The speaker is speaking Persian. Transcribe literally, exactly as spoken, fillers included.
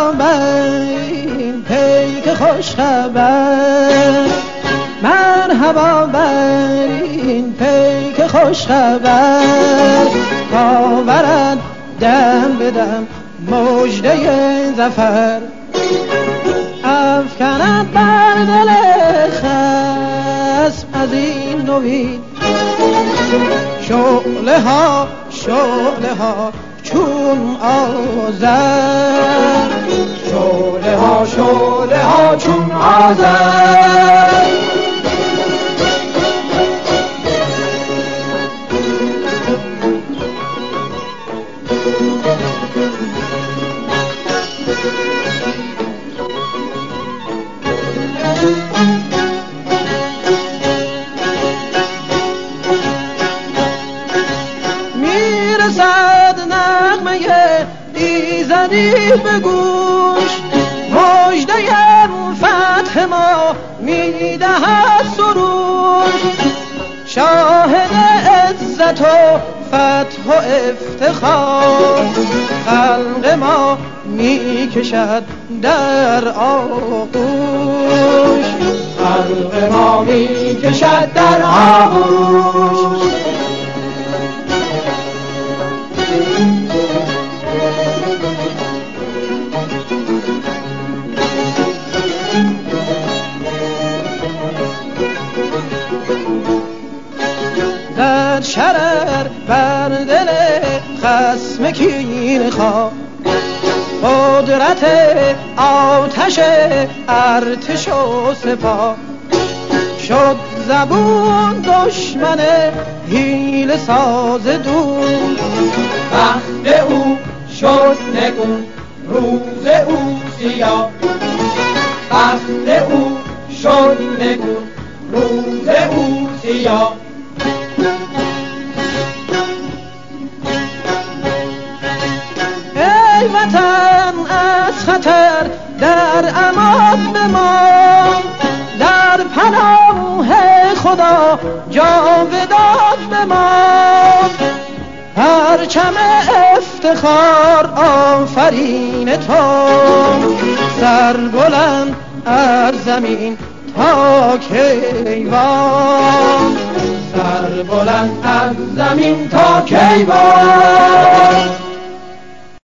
مرحبا بر این پیک خوش خبر، مرحبا بر این پیک خوش خبر، تا برد دم به دم مژده ظفر، افکند بر دل خصم از این نوید شعله ها شعله ها چون آذر، شعله ها شعله ها چون آذر. میرسد نغمه ایزدی به گوش، مژده فتح ما میدهد سروش، شاهد عزت و فتح و افتخار، خلق ما میکشد در آغوش، خلق ما میکشد در آغوش. زد شرر بر دل خصم کین خواه، قدرت آتش ارتش و سپاه، شد زبون دشمن حیله ساز دور، وقت او شد نگون روز او سیاه، وقت او شد نگون روز او سیاه. ای وطن از خطر در امان بمان، در پناه خدا جاودان بمان، پرچم افتخار آفرین تو، سر بلند از زمین تا کیوان، سر بلند از زمین تا کیوان.